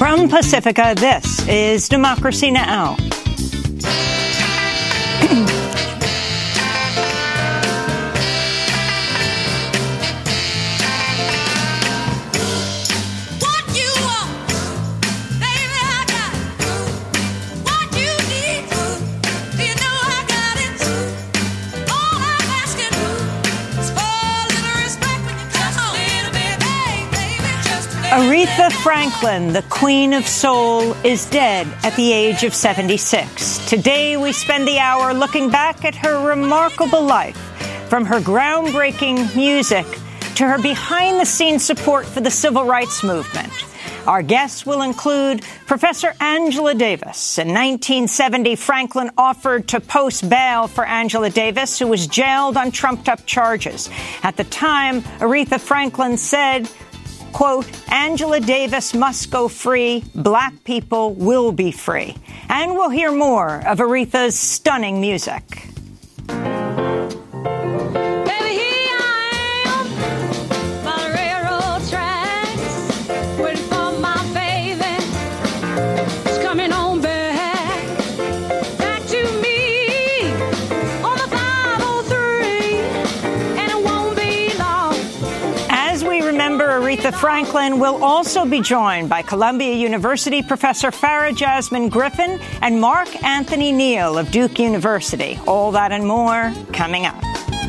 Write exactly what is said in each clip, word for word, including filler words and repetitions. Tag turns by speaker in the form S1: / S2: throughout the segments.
S1: From Pacifica, this is Democracy Now! Aretha Franklin, the Queen of Soul, is dead at the age of seventy-six. Today, we spend the hour looking back at her remarkable life, from her groundbreaking music to her behind-the-scenes support for the civil rights movement. Our guests will include Professor Angela Davis. In nineteen seventy, Franklin offered to post bail for Angela Davis, who was jailed on trumped-up charges. At the time, Aretha Franklin said, quote, Angela Davis must go free. Black people will be free. And we'll hear more of Aretha's stunning music. Aretha Franklin will also be joined by Columbia University Professor Farah Jasmine Griffin and Mark Anthony Neal of Duke University. All that and more coming up.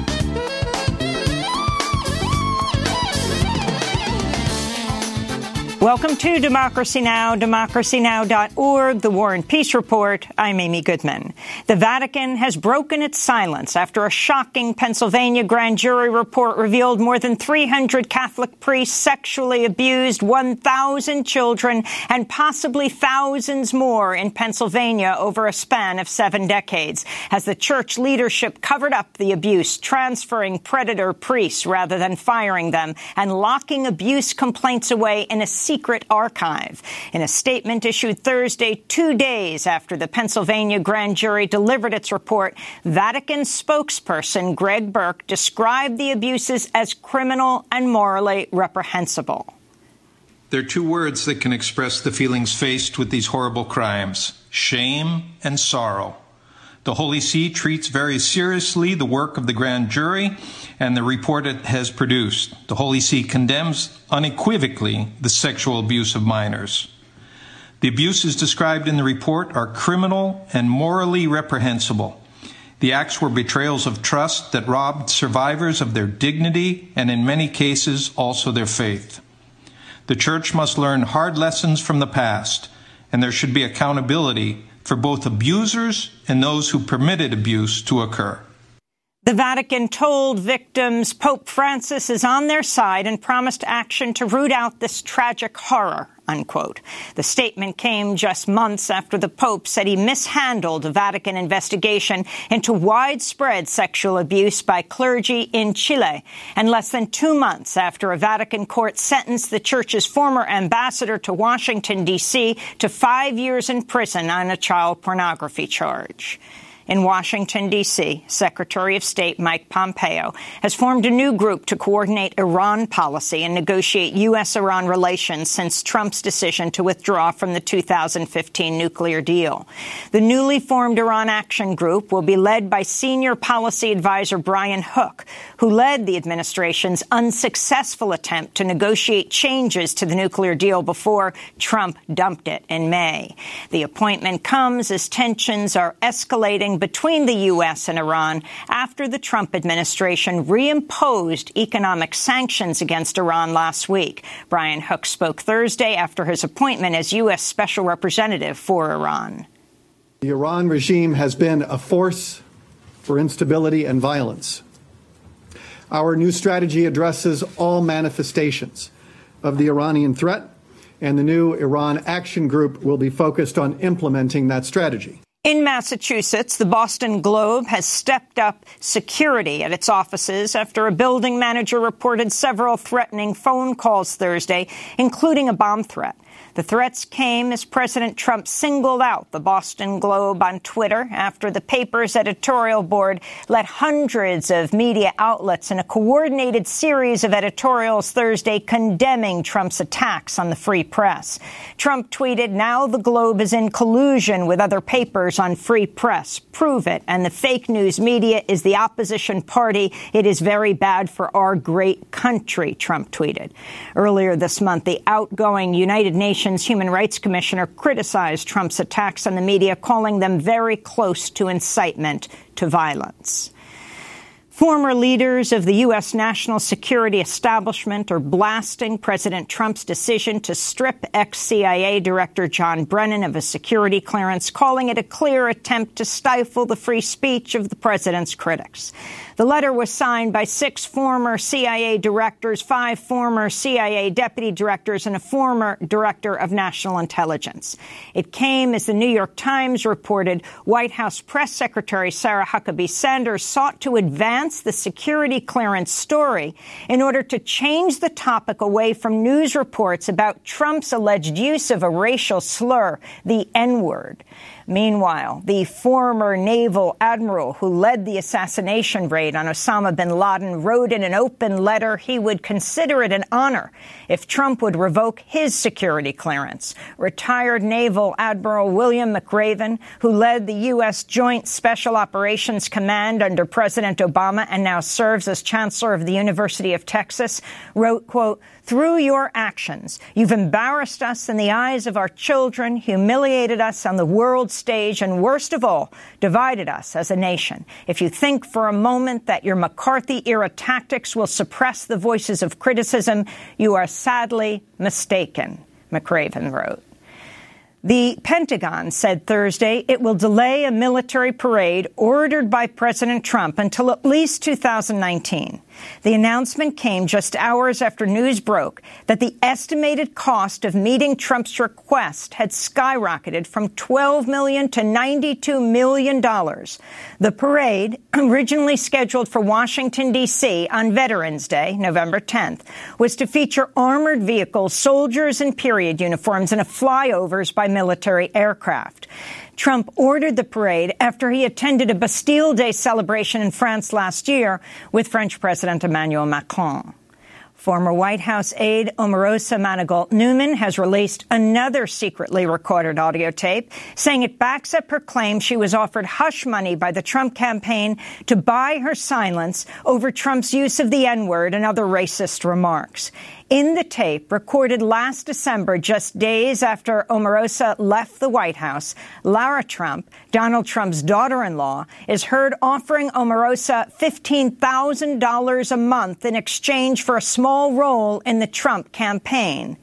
S1: Welcome to Democracy Now!, democracy now dot org, the War and Peace Report. I'm Amy Goodman. The Vatican has broken its silence after a shocking Pennsylvania grand jury report revealed more than three hundred Catholic priests sexually abused one thousand children and possibly thousands more in Pennsylvania over a span of seven decades, as the church leadership covered up the abuse, transferring predator priests rather than firing them, and locking abuse complaints away in a secret archive. In a statement issued Thursday, two days after the Pennsylvania grand jury delivered its report, Vatican spokesperson Greg Burke described the abuses as criminal and morally reprehensible.
S2: There are two words that can express the feelings faced with these horrible crimes: shame and sorrow. The Holy See treats very seriously the work of the grand jury and the report it has produced. The Holy See condemns unequivocally the sexual abuse of minors. The abuses described in the report are criminal and morally reprehensible. The acts were betrayals of trust that robbed survivors of their dignity and, in many cases, also their faith. The Church must learn hard lessons from the past, and there should be accountability for both abusers and those who permitted abuse to occur.
S1: The Vatican told victims Pope Francis is on their side and promised action to root out this tragic horror, unquote. The statement came just months after the Pope said he mishandled a Vatican investigation into widespread sexual abuse by clergy in Chile, and less than two months after a Vatican court sentenced the Church's former ambassador to Washington, D C to five years in prison on a child pornography charge. In Washington, D C, Secretary of State Mike Pompeo has formed a new group to coordinate Iran policy and negotiate U S Iran relations since Trump's decision to withdraw from the two thousand fifteen nuclear deal. The newly formed Iran Action Group will be led by senior policy advisor Brian Hook, who led the administration's unsuccessful attempt to negotiate changes to the nuclear deal before Trump dumped it in May. The appointment comes as tensions are escalating between the U S and Iran after the Trump administration reimposed economic sanctions against Iran last week. Brian Hook spoke Thursday after his appointment as U S Special Representative for Iran.
S3: The Iran regime has been a force for instability and violence. Our new strategy addresses all manifestations of the Iranian threat, and the new Iran Action Group will be focused on implementing that strategy.
S1: In Massachusetts, the Boston Globe has stepped up security at its offices after a building manager reported several threatening phone calls Thursday, including a bomb threat. The threats came as President Trump singled out the Boston Globe on Twitter after the paper's editorial board let hundreds of media outlets in a coordinated series of editorials Thursday condemning Trump's attacks on the free press. Trump tweeted, "Now the Globe is in collusion with other papers on free press. Prove it. And the fake news media is the opposition party. It is very bad for our great country," Trump tweeted. Earlier this month, the outgoing United Nations Human Rights Commissioner criticized Trump's attacks on the media, calling them very close to incitement to violence. Former leaders of the U S national security establishment are blasting President Trump's decision to strip ex-C I A Director John Brennan of his security clearance, calling it a clear attempt to stifle the free speech of the president's critics. The letter was signed by six former C I A directors, five former C I A deputy directors, and a former director of national intelligence. It came, as the New York Times reported, White House Press Secretary Sarah Huckabee Sanders sought to advance the security clearance story in order to change the topic away from news reports about Trump's alleged use of a racial slur, the N-word. Meanwhile, the former naval admiral who led the assassination raid on Osama bin Laden wrote in an open letter he would consider it an honor if Trump would revoke his security clearance. Retired Naval Admiral William McRaven, who led the U S Joint Special Operations Command under President Obama and now serves as Chancellor of the University of Texas, wrote, quote, "Through your actions, you've embarrassed us in the eyes of our children, humiliated us on the world stage, and worst of all, divided us as a nation. If you think for a moment that your McCarthy-era tactics will suppress the voices of criticism, you are sadly mistaken," McRaven wrote. The Pentagon said Thursday it will delay a military parade ordered by President Trump until at least two thousand nineteen. The announcement came just hours after news broke that the estimated cost of meeting Trump's request had skyrocketed from twelve million dollars to ninety-two million dollars. The parade, originally scheduled for Washington, D C on Veterans Day, November tenth, was to feature armored vehicles, soldiers in period uniforms, and flyovers by military aircraft. Trump ordered the parade after he attended a Bastille Day celebration in France last year with French President Emmanuel Macron. Former White House aide Omarosa Manigault-Newman has released another secretly recorded audio tape saying it backs up her claim she was offered hush money by the Trump campaign to buy her silence over Trump's use of the N-word and other racist remarks. In the tape, recorded last December, just days after Omarosa left the White House, Lara Trump, Donald Trump's daughter-in-law, is heard offering Omarosa fifteen thousand dollars a month in exchange for a small role in the Trump campaign.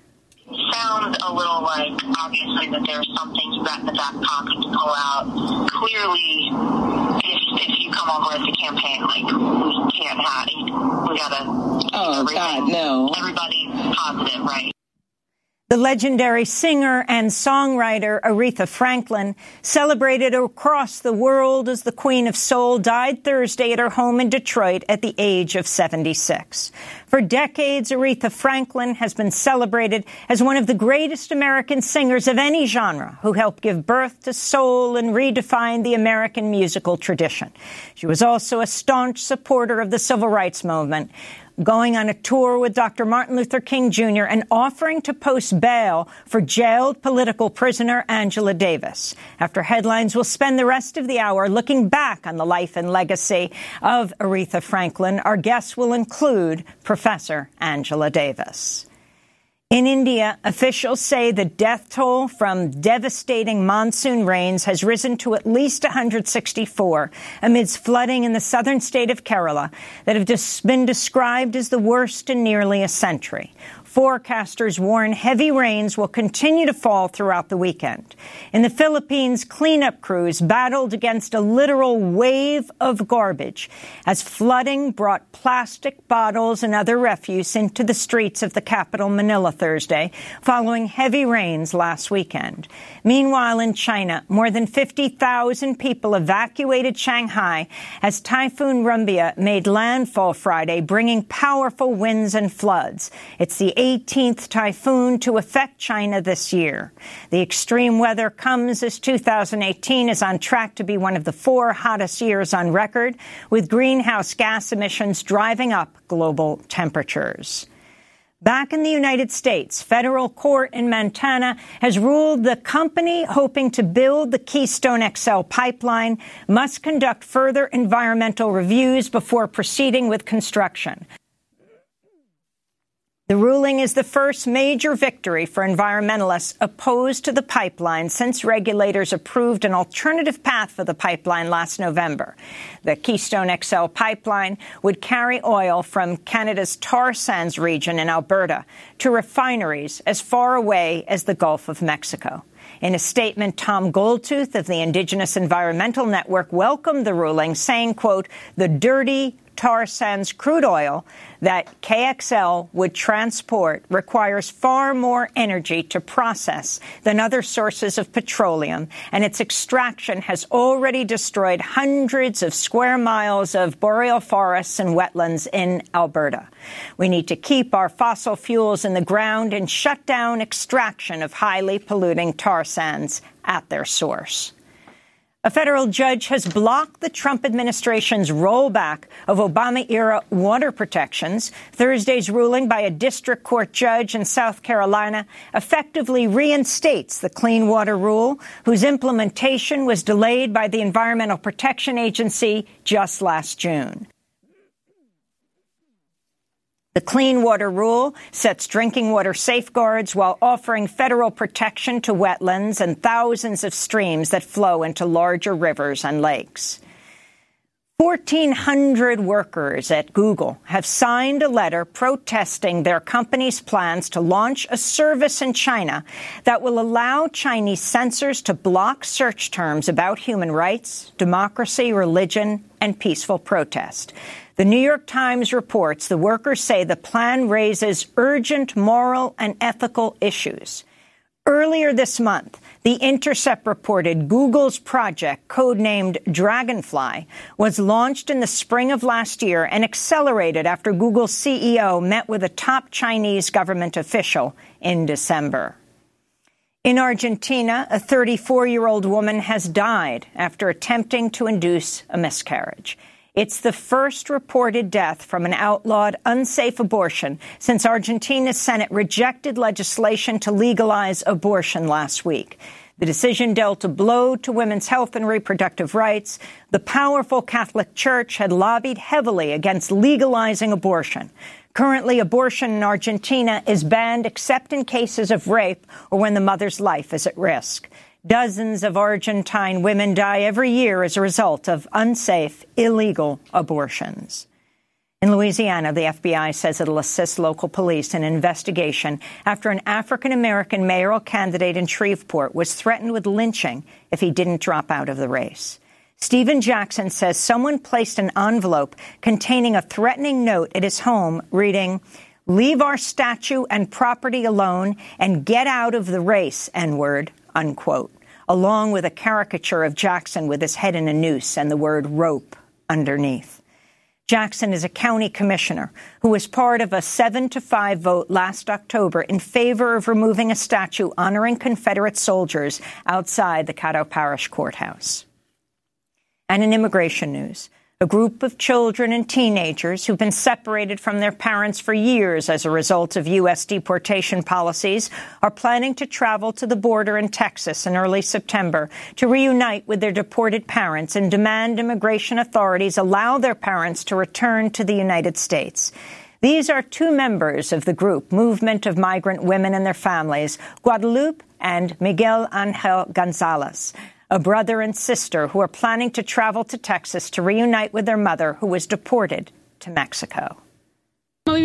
S4: Sounds a little like, obviously, that there's something you got in the back pocket to pull out. Clearly, if, if you come over as a campaign, like, we can't have, we gotta...
S5: Oh, God, no.
S4: Everybody's positive, right?
S1: The legendary singer and songwriter Aretha Franklin, celebrated across the world as the Queen of Soul, died Thursday at her home in Detroit at the age of seventy-six. For decades, Aretha Franklin has been celebrated as one of the greatest American singers of any genre who helped give birth to soul and redefine the American musical tradition. She was also a staunch supporter of the civil rights movement, going on a tour with Doctor Martin Luther King Junior and offering to post bail for jailed political prisoner Angela Davis. After headlines, we'll spend the rest of the hour looking back on the life and legacy of Aretha Franklin. Our guests will include Professor Angela Davis. In India, officials say the death toll from devastating monsoon rains has risen to at least one hundred sixty-four amidst flooding in the southern state of Kerala that have just been described as the worst in nearly a century. Forecasters warn heavy rains will continue to fall throughout the weekend. In the Philippines, cleanup crews battled against a literal wave of garbage as flooding brought plastic bottles and other refuse into the streets of the capital, Manila, Thursday, following heavy rains last weekend. Meanwhile, in China, more than fifty thousand people evacuated Shanghai as Typhoon Rumbia made landfall Friday, bringing powerful winds and floods. It's the eighteenth typhoon to affect China this year. The extreme weather comes as two thousand eighteen is on track to be one of the four hottest years on record, with greenhouse gas emissions driving up global temperatures. Back in the United States, federal court in Montana has ruled the company hoping to build the Keystone X L pipeline must conduct further environmental reviews before proceeding with construction. The ruling is the first major victory for environmentalists opposed to the pipeline since regulators approved an alternative path for the pipeline last November. The Keystone X L pipeline would carry oil from Canada's tar sands region in Alberta to refineries as far away as the Gulf of Mexico. In a statement, Tom Goldtooth of the Indigenous Environmental Network welcomed the ruling, saying, quote, "The dirty tar sands crude oil that K X L would transport requires far more energy to process than other sources of petroleum, and its extraction has already destroyed hundreds of square miles of boreal forests and wetlands in Alberta. We need to keep our fossil fuels in the ground and shut down extraction of highly polluting tar sands at their source." A federal judge has blocked the Trump administration's rollback of Obama-era water protections. Thursday's ruling by a district court judge in South Carolina effectively reinstates the Clean Water Rule, whose implementation was delayed by the Environmental Protection Agency just last June. The Clean Water Rule sets drinking water safeguards while offering federal protection to wetlands and thousands of streams that flow into larger rivers and lakes. fourteen hundred workers at Google have signed a letter protesting their company's plans to launch a service in China that will allow Chinese censors to block search terms about human rights, democracy, religion, and peaceful protest. The New York Times reports the workers say the plan raises urgent moral and ethical issues. Earlier this month, The Intercept reported Google's project, codenamed Dragonfly, was launched in the spring of last year and accelerated after Google's C E O met with a top Chinese government official in December. In Argentina, a thirty-four-year-old woman has died after attempting to induce a miscarriage. It's the first reported death from an outlawed, unsafe abortion since Argentina's Senate rejected legislation to legalize abortion last week. The decision dealt a blow to women's health and reproductive rights. The powerful Catholic Church had lobbied heavily against legalizing abortion. Currently, abortion in Argentina is banned except in cases of rape or when the mother's life is at risk. Dozens of Argentine women die every year as a result of unsafe, illegal abortions. In Louisiana, the F B I says it'll assist local police in an investigation after an African-American mayoral candidate in Shreveport was threatened with lynching if he didn't drop out of the race. Stephen Jackson says someone placed an envelope containing a threatening note at his home reading, "Leave our statue and property alone and get out of the race, N-word," unquote, along with a caricature of Jackson with his head in a noose and the word rope underneath. Jackson is a county commissioner who was part of a seven to five vote last October in favor of removing a statue honoring Confederate soldiers outside the Caddo Parish Courthouse. And in immigration news, a group of children and teenagers who've been separated from their parents for years as a result of U S deportation policies are planning to travel to the border in Texas in early September to reunite with their deported parents and demand immigration authorities allow their parents to return to the United States. These are two members of the group, Movement of Migrant Women and Their Families, Guadalupe and Miguel Angel Gonzalez, a brother and sister who are planning to travel to Texas to reunite with their mother, who was deported to Mexico.
S6: All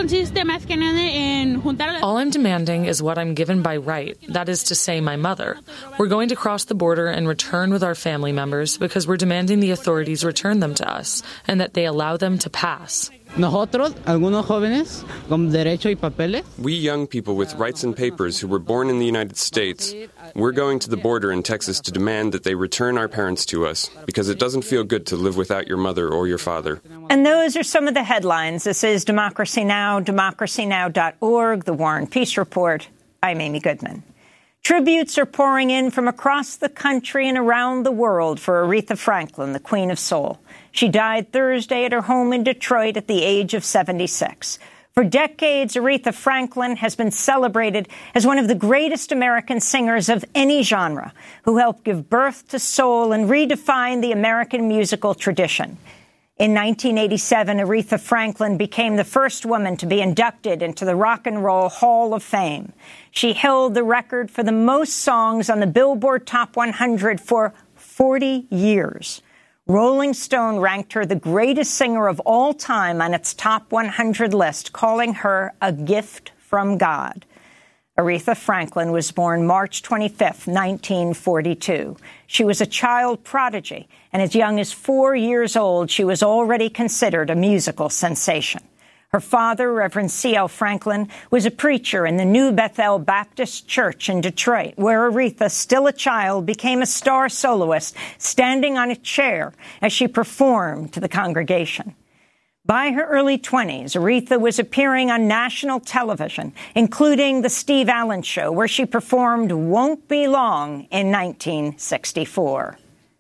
S6: I'm demanding is what I'm given by right, that is to say, my mother. We're going to cross the border and return with our family members because we're demanding the authorities return them to us and that they allow them to pass.
S7: Nosotros, algunos jóvenes, con derecho y papeles.
S8: We young people with rights and papers who were born in the United States, we're going to the border in Texas to demand that they return our parents to us, because it doesn't feel good to live without your mother or your father.
S1: And those are some of the headlines. This is Democracy Now!, democracy now dot org, The War and Peace Report. I'm Amy Goodman. Tributes are pouring in from across the country and around the world for Aretha Franklin, the Queen of Soul. She died Thursday at her home in Detroit at the age of seventy-six. For decades, Aretha Franklin has been celebrated as one of the greatest American singers of any genre, who helped give birth to soul and redefine the American musical tradition. In nineteen eighty-seven, Aretha Franklin became the first woman to be inducted into the Rock and Roll Hall of Fame. She held the record for the most songs on the Billboard Top one hundred for forty years. Rolling Stone ranked her the greatest singer of all time on its Top one hundred list, calling her a gift from God. Aretha Franklin was born March twenty-fifth, nineteen forty-two. She was a child prodigy, and as young as four years old, she was already considered a musical sensation. Her father, Reverend C L Franklin, was a preacher in the New Bethel Baptist Church in Detroit, where Aretha, still a child, became a star soloist, standing on a chair as she performed to the congregation. By her early twenties, Aretha was appearing on national television, including The Steve Allen Show, where she performed Won't Be Long in nineteen sixty-four.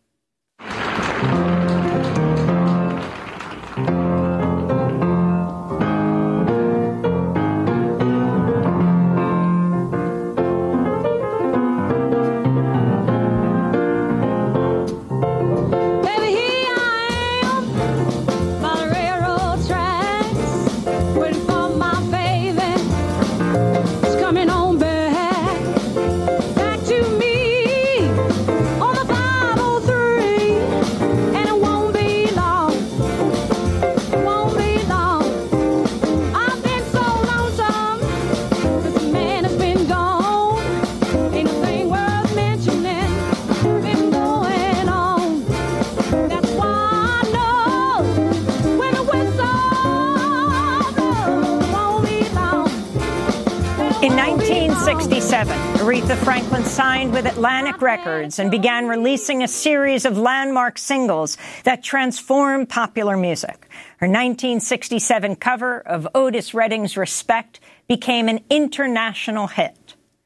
S1: Aretha Franklin signed with Atlantic Records and began releasing a series of landmark singles that transformed popular music. Her nineteen sixty-seven cover of Otis Redding's Respect became an international hit.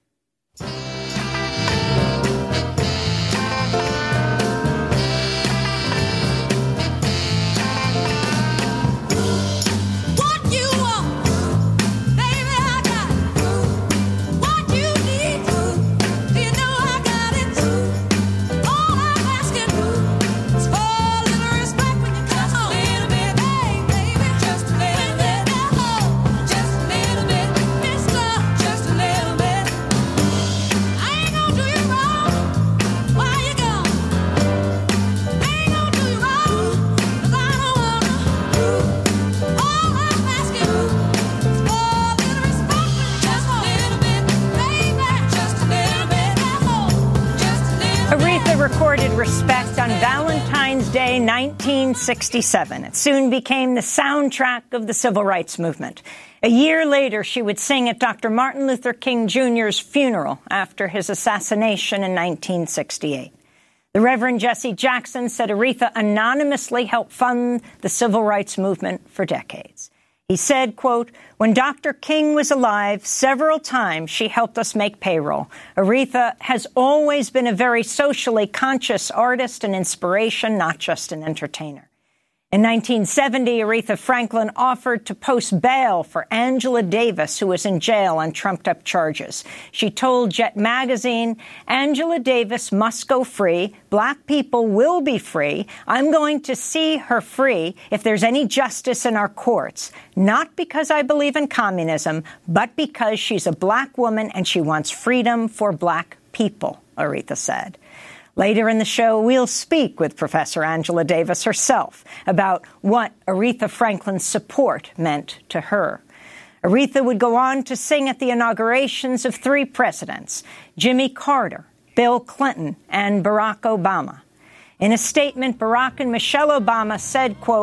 S1: Recorded Respect on Valentine's Day, nineteen sixty-seven. It soon became the soundtrack of the civil rights movement. A year later, she would sing at Doctor Martin Luther King Junior's funeral after his assassination in nineteen sixty-eight. The Reverend Jesse Jackson said Aretha anonymously helped fund the civil rights movement for decades. He said, quote, "When Doctor King was alive, several times she helped us make payroll. Aretha has always been a very socially conscious artist and inspiration, not just an entertainer." In nineteen seventy, Aretha Franklin offered to post bail for Angela Davis, who was in jail on trumped-up charges. She told Jet magazine, "Angela Davis must go free. Black people will be free. I'm going to see her free if there's any justice in our courts. Not because I believe in communism, but because she's a black woman and she wants freedom for black people," Aretha said. Later in the show, we'll speak with Professor Angela Davis herself about what Aretha Franklin's support meant to her. Aretha would go on to sing at the inaugurations of three presidents, Jimmy Carter, Bill Clinton, and Barack Obama. In a statement, Barack and Michelle Obama said, quote,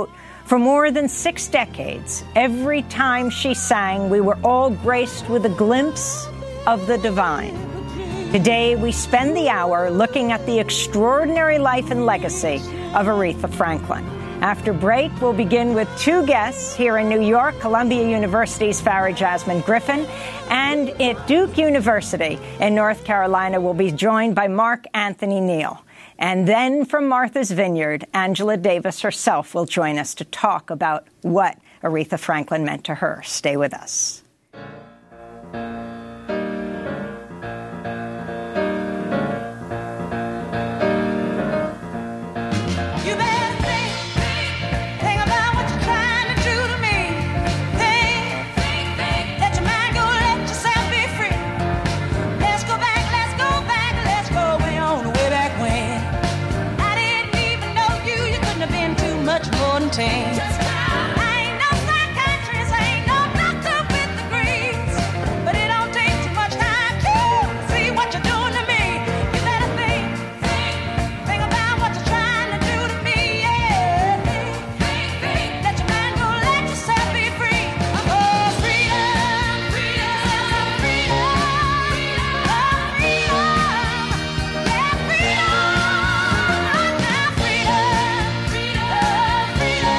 S1: For more than six decades, every time she sang, we were all graced with a glimpse of the divine. Today, we spend the hour looking at the extraordinary life and legacy of Aretha Franklin. After break, we'll begin with two guests here in New York, Columbia University's Farah Jasmine Griffin, and at Duke University in North Carolina, we'll be joined by Mark Anthony Neal. And then from Martha's Vineyard, Angela Davis herself will join us to talk about what Aretha Franklin meant to her. Stay with us.
S9: I ain't no psychiatrist, I ain't no doctor with degrees, but it don't take too much time to see what you're doing to me. You better think, think, think about what you're trying to do to me, yeah. Think, think, let your mind go, let yourself be free. Oh, freedom, freedom, freedom, oh, freedom, yeah, freedom, now freedom, freedom, freedom.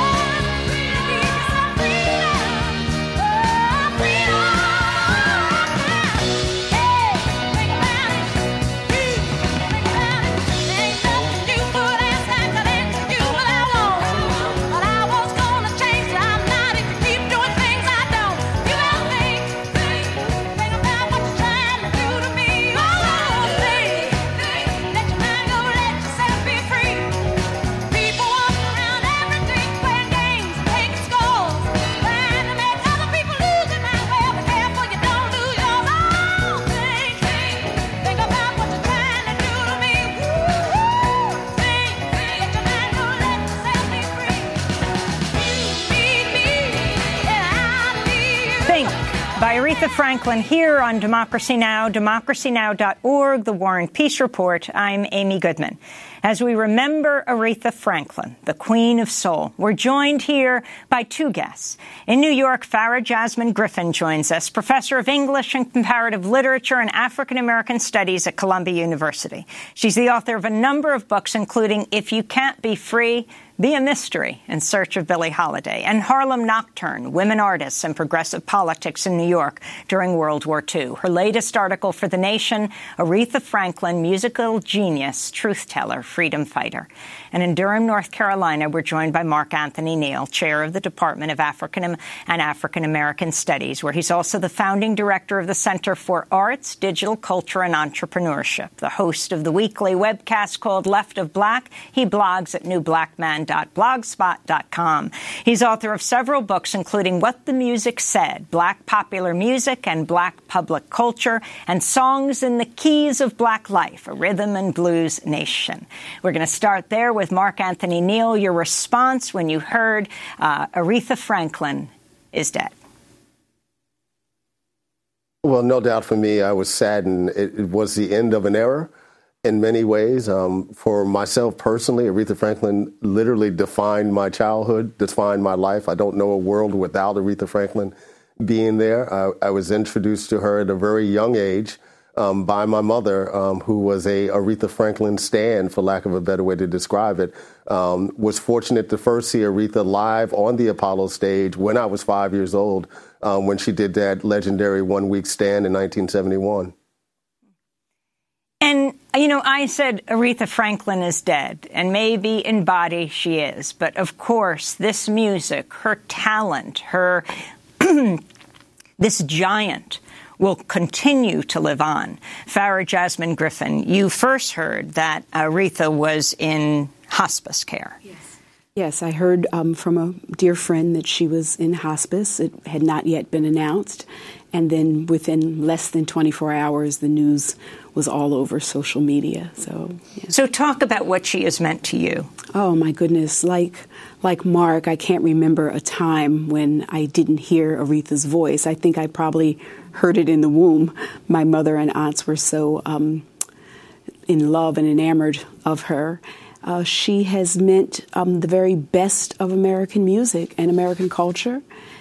S1: Aretha Franklin here on Democracy Now!, democracy now dot org, The War and Peace Report. I'm Amy Goodman. As we remember Aretha Franklin, the Queen of Soul, we're joined here by two guests. In New York, Farah Jasmine Griffin joins us, professor of English and Comparative Literature and African American Studies at Columbia University. She's the author of a number of books, including If You Can't Be Free, Be a Mystery, In Search of Billie Holiday, and Harlem Nocturne, Women Artists and Progressive Politics in New York during World War Two. Her latest article for The Nation, Aretha Franklin, Musical Genius, Truth Teller, Freedom Fighter. And in Durham, North Carolina, we're joined by Mark Anthony Neal, chair of the Department of African and African American Studies, where he's also the founding director of the Center for Arts, Digital Culture, and Entrepreneurship, the host of the weekly webcast called Left of Black. He blogs at new black man dot blogspot dot com. He's author of several books, including What the Music Said, Black Popular Music and Black Public Culture, and Songs in the Keys of Black Life, a Rhythm and Blues Nation. We're going to start there with Mark Anthony Neal. Your response when you heard uh, Aretha Franklin is dead.
S10: Well, no doubt for me, I was saddened. It, it was the end of an era in many ways. Um, for myself personally, Aretha Franklin literally defined my childhood, defined my life. I don't know a world without Aretha Franklin being there. I, I was introduced to her at a very young age um, by my mother, um, who was a Aretha Franklin stan, for lack of a better way to describe it. Um, was fortunate to first see Aretha live on the Apollo stage when I was five years old, um, when she did that legendary one-week stand in nineteen seventy-one.
S1: And, you know, I said Aretha Franklin is dead, and maybe in body she is. But, of course, this music, her talent, her this giant will continue to live on. Farah Jasmine Griffin, you first heard that Aretha was in hospice care.
S11: Yes. Yes, I heard um, from a dear friend that she was in hospice. It had not yet been announced. And then within less than twenty-four hours, the news was all over social media. So, yeah.
S1: So talk about what she has meant to you.
S11: Oh, my goodness. Like like Mark, I can't remember a time when I didn't hear Aretha's voice. I think I probably heard it in the womb. My mother and aunts were so um, in love and enamored of her. Uh, she has meant um, the very best of American music and American culture,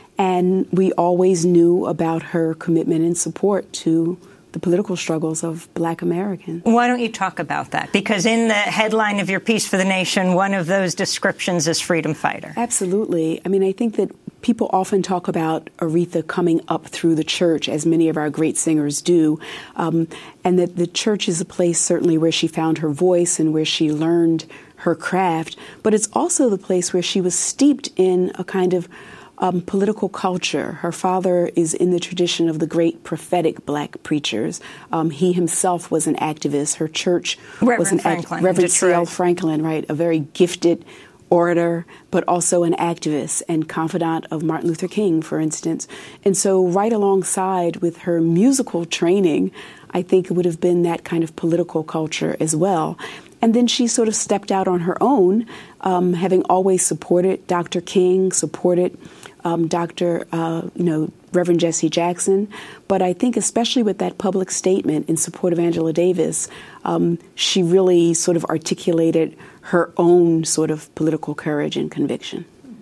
S11: and we always knew about her commitment and support to the political struggles of Black Americans.
S1: Why don't you talk about that? Because in the headline of your piece for The Nation, one of those descriptions is freedom fighter.
S11: Absolutely. I mean, I think that people often talk about Aretha coming up through the church, as many of our great singers do, um, and that the church is a place certainly where she found her voice and where she learned her craft, but it's also the place where she was steeped in a kind of Um, political culture. Her father is in the tradition of the great prophetic Black preachers. Um, he himself was an activist. Her church
S1: Reverend
S11: was an
S1: Franklin,
S11: act- Reverend C L
S1: Detroit.
S11: Franklin, right, a very gifted orator, but also an activist and confidant of Martin Luther King, for instance. And so right alongside with her musical training, I think it would have been that kind of political culture as well. And then she sort of stepped out on her own, um, having always supported Doctor King, supported um, Doctor Uh, you know, Reverend Jesse Jackson. But I think especially with that public statement in support of Angela Davis, um, she really sort of articulated her own sort of political courage and conviction.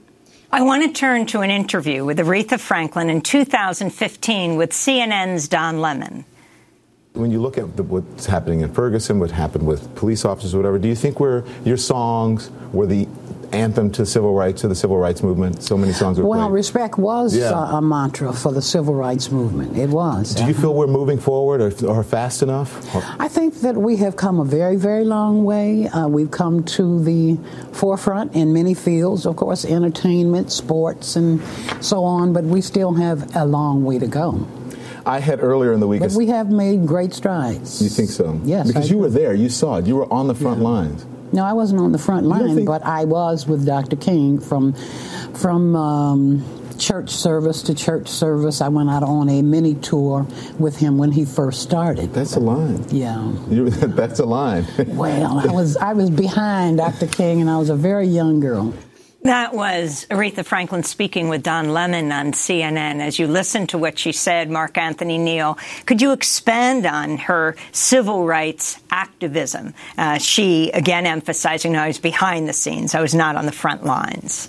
S1: I want to turn to an interview with Aretha Franklin in two thousand fifteen with C N N's Don Lemon.
S12: When you look at the, what's happening in Ferguson, what happened with police officers or whatever, do you think we're, your songs were the anthem to civil rights, to the civil rights movement? So many songs were
S13: Well,
S12: played.
S13: respect was
S12: Yeah.
S13: uh, a mantra for the civil rights movement. It was.
S12: Do you
S13: Uh-huh.
S12: feel we're moving forward or, or fast enough? Or-
S13: I think that we have come a very, very long way. Uh, we've come to the forefront in many fields, of course, entertainment, sports, and so on, but we still have a long way to go.
S12: I had earlier in the week...
S13: But we have made great strides.
S12: You think so?
S13: Yes.
S12: Because
S13: I
S12: you
S13: do.
S12: were there. You saw it. You were on the front
S13: Yeah.
S12: lines.
S13: No, I wasn't on the front line,
S12: think-
S13: but I was with Doctor King from from um, church service to church service. I went out on a mini tour with him when he first started.
S12: That's a line.
S13: Yeah.
S12: You, that's a line.
S13: Well, I was I was behind Doctor King, and I was a very young girl.
S1: That was Aretha Franklin speaking with Don Lemon on C N N. As you listen to what she said, Mark Anthony Neal, could you expand on her civil rights activism? Uh, she, again, emphasizing, no, I was behind the scenes. I was not on the front lines.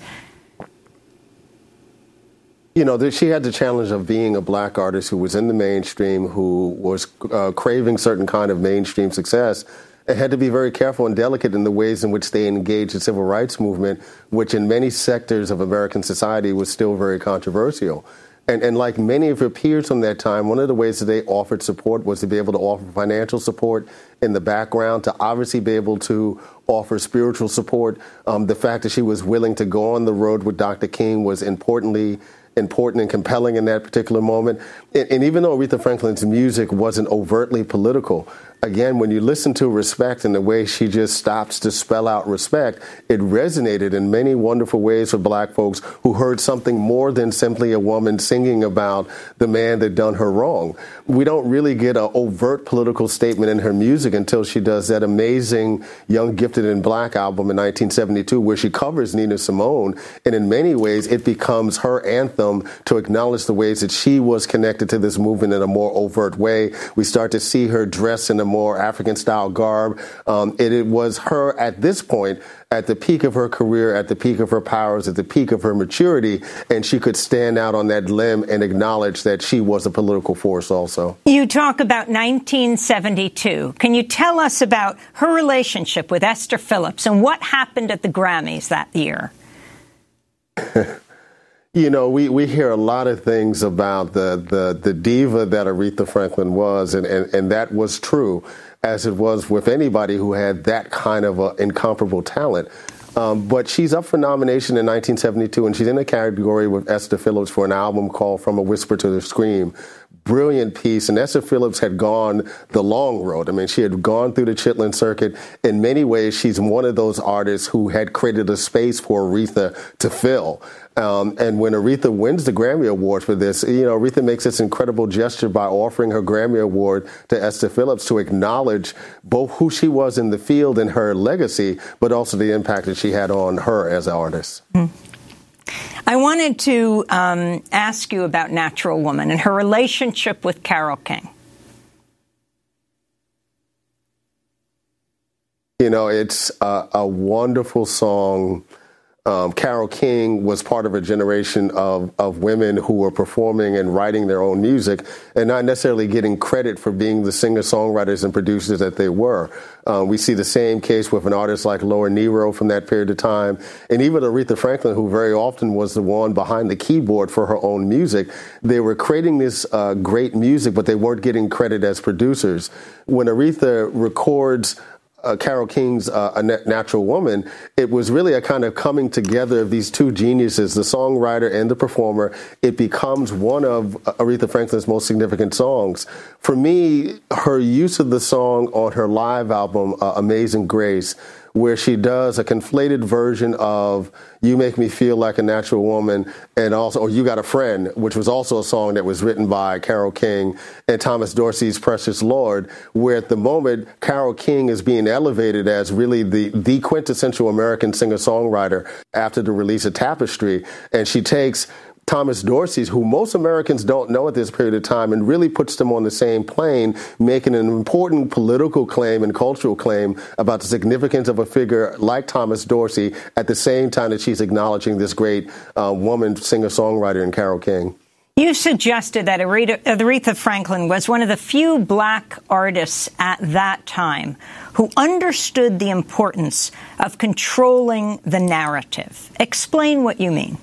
S10: You know, she had the challenge of being a Black artist who was in the mainstream, who was uh, craving certain kind of mainstream success, and had to be very careful and delicate in the ways in which they engaged the civil rights movement, which in many sectors of American society was still very controversial. And, and like many of her peers from that time, one of the ways that they offered support was to be able to offer financial support in the background, to obviously be able to offer spiritual support. Um, the fact that she was willing to go on the road with Doctor King was importantly important and compelling in that particular moment. And, and even though Aretha Franklin's music wasn't overtly political, again, when you listen to Respect and the way she just stops to spell out respect, it resonated in many wonderful ways for Black folks who heard something more than simply a woman singing about the man that done her wrong. We don't really get an overt political statement in her music until she does that amazing Young, Gifted, and Black album in nineteen seventy-two, where she covers Nina Simone. And in many ways, it becomes her anthem to acknowledge the ways that she was connected to this movement in a more overt way. We start to see her dress in a more African-style garb. Um, it, it was her at this point, at the peak of her career, at the peak of her powers, at the peak of her maturity, and she could stand out on that limb and acknowledge that she was a political force also.
S1: You talk about nineteen seventy-two. Can you tell us about her relationship with Esther Phillips and what happened at the Grammys that year?
S10: You know, we, we hear a lot of things about the, the, the diva that Aretha Franklin was, and, and, and that was true, as it was with anybody who had that kind of a incomparable talent. Um, but she's up for nomination in nineteen seventy-two, and she's in a category with Esther Phillips for an album called From a Whisper to the Scream. Brilliant piece. And Esther Phillips had gone the long road. I mean, she had gone through the Chitlin circuit. In many ways, she's one of those artists who had created a space for Aretha to fill. Um, and when Aretha wins the Grammy Award for this, you know, Aretha makes this incredible gesture by offering her Grammy Award to Esther Phillips to acknowledge both who she was in the field and her legacy, but also the impact that she had on her as an artist.
S1: Mm. I wanted to um, ask you about Natural Woman and her relationship with Carole King.
S10: You You know, it's a, a wonderful song. Um, Carole King was part of a generation of, of women who were performing and writing their own music and not necessarily getting credit for being the singer-songwriters and producers that they were. Uh, we see the same case with an artist like Laura Nyro from that period of time, and even Aretha Franklin, who very often was the one behind the keyboard for her own music. They were creating this uh, great music, but they weren't getting credit as producers. When Aretha records Uh, Carole King's uh, A Natural Woman, it was really a kind of coming together of these two geniuses, the songwriter and the performer. It becomes one of Aretha Franklin's most significant songs. For me, her use of the song on her live album, uh, Amazing Grace, where she does a conflated version of You Make Me Feel Like a Natural Woman and also or You Got a Friend, which was also a song that was written by Carole King, and Thomas Dorsey's Precious Lord, where at the moment Carole King is being elevated as really the, the quintessential American singer-songwriter after the release of Tapestry. And she takes Thomas Dorsey's, who most Americans don't know at this period of time, and really puts them on the same plane, making an important political claim and cultural claim about the significance of a figure like Thomas Dorsey at the same time that she's acknowledging this great uh, woman singer-songwriter in Carole King.
S1: You suggested that Aretha, Aretha Franklin was one of the few black artists at that time who understood the importance of controlling the narrative. Explain what you mean.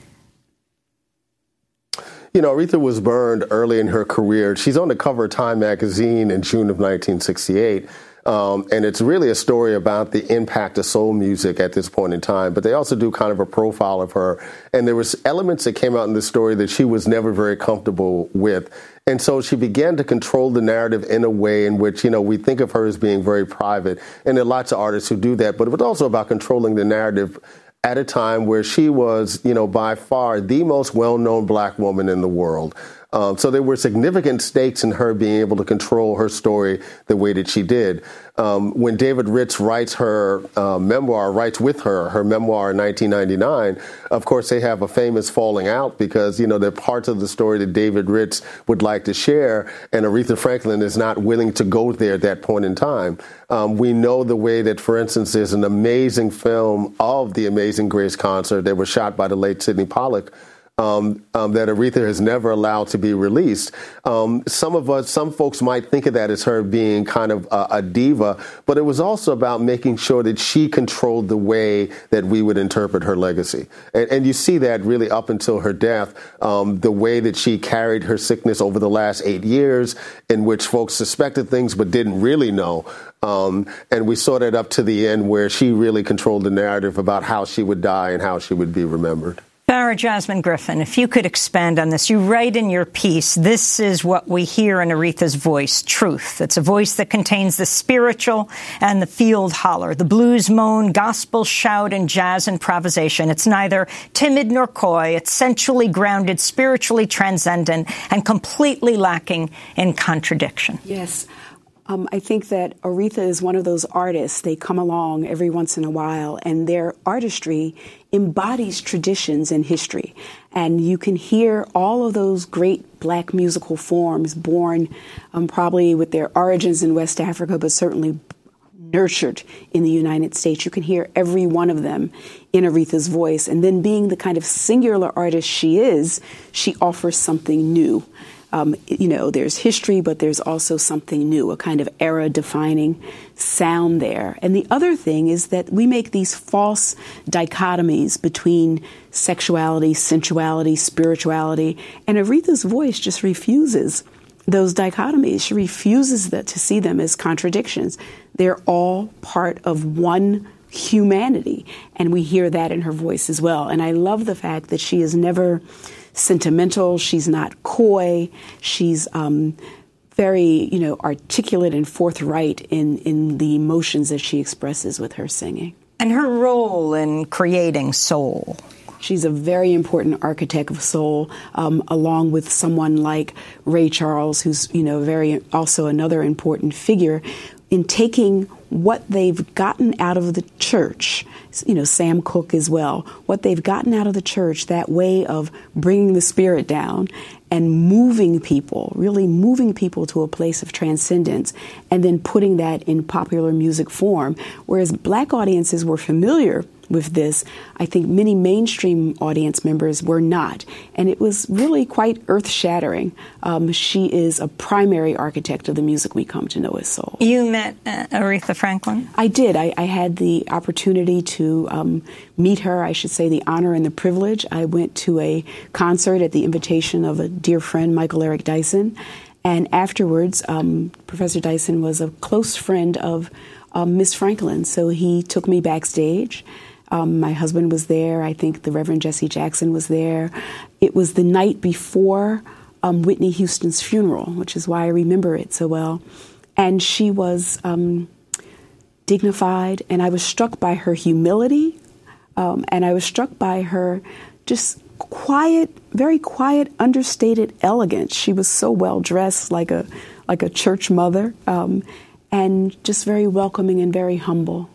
S10: You know, Aretha was burned early in her career. She's on the cover of Time magazine in June of nineteen sixty-eight. Um, and it's really a story about the impact of soul music at this point in time. But they also do kind of a profile of her. And there was elements that came out in the story that she was never very comfortable with. And so she began to control the narrative in a way in which, you know, we think of her as being very private. And there are lots of artists who do that. But it was also about controlling the narrative at a time where she was, you know, by far the most well-known black woman in the world. Um, so there were significant stakes in her being able to control her story the way that she did. Um, when David Ritz writes her uh, memoir, writes with her, her memoir in nineteen ninety-nine, of course, they have a famous falling out because, you know, there are parts of the story that David Ritz would like to share, and Aretha Franklin is not willing to go there at that point in time. Um, we know the way that, for instance, there's an amazing film of the Amazing Grace concert that was shot by the late Sidney Pollack, Um, um, that Aretha has never allowed to be released. Um, some of us, some folks might think of that as her being kind of a, a diva, but it was also about making sure that she controlled the way that we would interpret her legacy. And, and you see that really up until her death, um, the way that she carried her sickness over the last eight years in which folks suspected things but didn't really know. Um, and we saw that up to the end where she really controlled the narrative about how she would die and how she would be remembered.
S1: Farah Jasmine Griffin, if you could expand on this. You write in your piece, this is what we hear in Aretha's voice, truth. It's a voice that contains the spiritual and the field holler, the blues moan, gospel shout, and jazz improvisation. It's neither timid nor coy. It's sensually grounded, spiritually transcendent, and completely lacking in contradiction.
S11: Yes. Um, I think that Aretha is one of those artists. They come along every once in a while, and their artistry embodies traditions and history. And you can hear all of those great black musical forms born um, probably with their origins in West Africa, but certainly nurtured in the United States. You can hear every one of them in Aretha's voice. And then being the kind of singular artist she is, she offers something new. Um, you know, there's history, but there's also something new, a kind of era-defining sound there. And the other thing is that we make these false dichotomies between sexuality, sensuality, spirituality, and Aretha's voice just refuses those dichotomies. She refuses that, to see them as contradictions. They're all part of one humanity, and we hear that in her voice as well. And I love the fact that she is never sentimental. She's not coy. She's um, very, you know, articulate and forthright in, in the emotions that she expresses with her singing.
S1: And her role in creating soul.
S11: She's a very important architect of soul, um, along with someone like Ray Charles, who's, you know, very also another important figure. in taking what they've gotten out of the church, you know, Sam Cooke as well, what they've gotten out of the church, that way of bringing the spirit down and moving people, really moving people to a place of transcendence, and then putting that in popular music form. Whereas black audiences were familiar with this, I think many mainstream audience members were not. And it was really quite earth-shattering. Um, she is a primary architect of the music we come to know as soul.
S1: You met uh, Aretha Franklin?
S11: I did. I, I had the opportunity to um, meet her, I should say the honor and the privilege. I went to a concert at the invitation of a dear friend, Michael Eric Dyson. And afterwards, um, Professor Dyson was a close friend of um, Miss Franklin. So he took me backstage. Um, my husband was there. I think the Reverend Jesse Jackson was there. It was the night before um, Whitney Houston's funeral, which is why I remember it so well. And she was um, dignified, and I was struck by her humility, um, and I was struck by her just quiet, very quiet, understated elegance. She was so well dressed, like a like a church mother, um, and just very welcoming and very humble.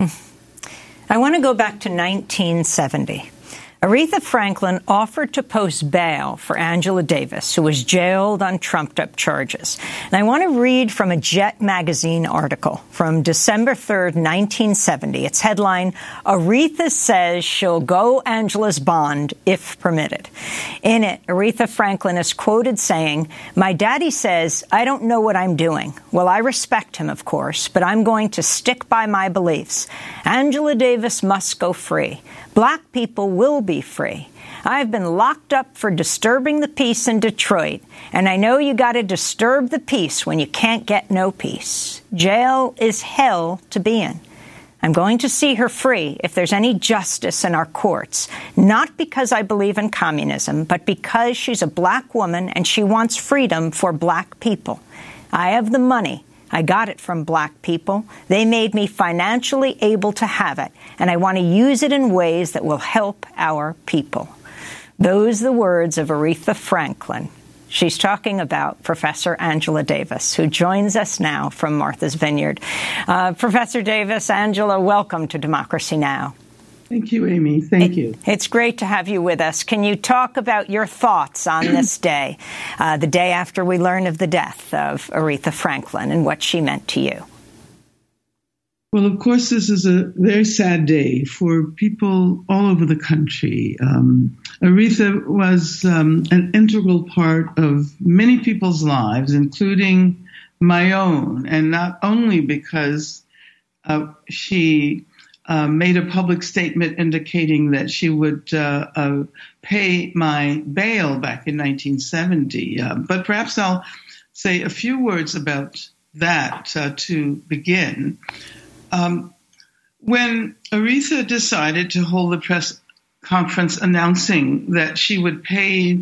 S1: I want to go back to nineteen seventy. Aretha Franklin offered to post bail for Angela Davis, who was jailed on trumped-up charges. And I want to read from a Jet magazine article from December third, nineteen seventy. Its headline, Aretha says she'll go Angela's bond if permitted. In it, Aretha Franklin is quoted saying, "My daddy says, I don't know what I'm doing. Well, I respect him, of course, but I'm going to stick by my beliefs. Angela Davis must go free. Black people will be free. I've been locked up for disturbing the peace in Detroit, and I know you got to disturb the peace when you can't get no peace. Jail is hell to be in. I'm going to see her free if there's any justice in our courts, not because I believe in communism, but because she's a black woman and she wants freedom for black people. I have the money. I got it from black people. They made me financially able to have it, and I want to use it in ways that will help our people." Those are the words of Aretha Franklin. She's talking about Professor Angela Davis, who joins us now from Martha's Vineyard. Uh, Professor Davis, Angela, welcome to Democracy Now!
S14: Thank you, Amy. Thank
S1: it,
S14: you.
S1: It's great to have you with us. Can you talk about your thoughts on this day, uh, the day after we learn of the death of Aretha Franklin, and what she meant to you?
S14: Well, of course, this is a very sad day for people all over the country. Um, Aretha was um, an integral part of many people's lives, including my own, and not only because uh, she Uh, made a public statement indicating that she would uh, uh, pay my bail back in nineteen seventy. Uh, but perhaps I'll say a few words about that uh, to begin. Um, when Aretha decided to hold the press conference announcing that she would pay